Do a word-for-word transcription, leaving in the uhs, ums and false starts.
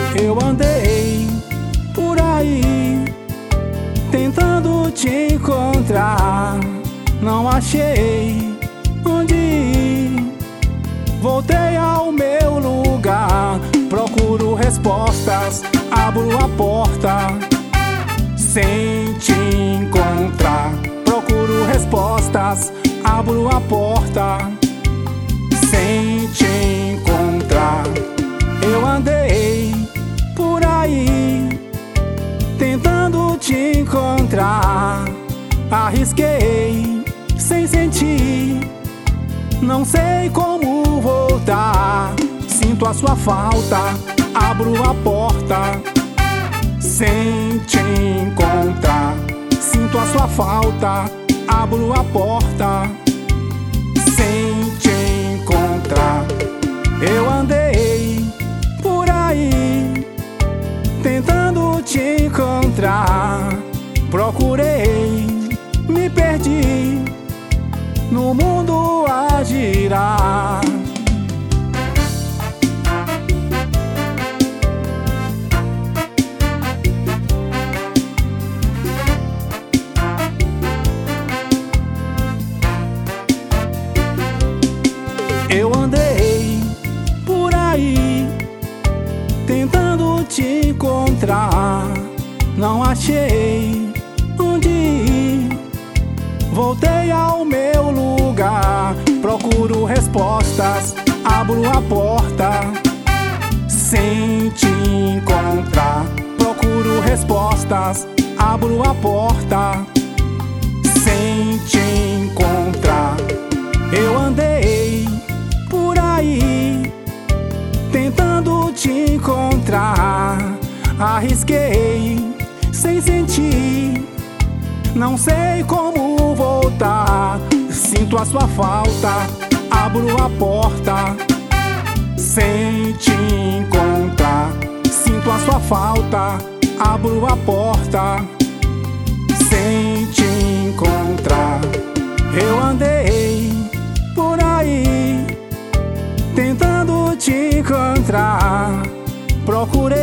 Eu andei por aí tentando te encontrar, não achei onde ir. Voltei ao meu lugar, procuro respostas, abro a porta sem te encontrar. Procuro respostas, abro a porta sem te encontrar. Eu andei por aí tentando te encontrar, arrisquei sem sentir, não sei como voltar. Sinto a sua falta, abro a porta sem te encontrar. Sinto a sua falta, abro a porta sem te encontrar. Eu andei por aí tentando te encontrar, procurei, me perdi no mundo a girar. Eu andei por aí tentando te encontrar, não achei onde ir. Voltei ao meu lugar, procuro respostas, abro a porta sem te encontrar. Procuro respostas, abro a porta sem te encontrar. Eu andei por aí tentando te encontrar, arrisquei sem sentir, não sei como voltar. Sinto a sua falta, abro a porta sem te encontrar. Sinto a sua falta, abro a porta sem te encontrar. Eu andei por aí tentando te encontrar, procurei,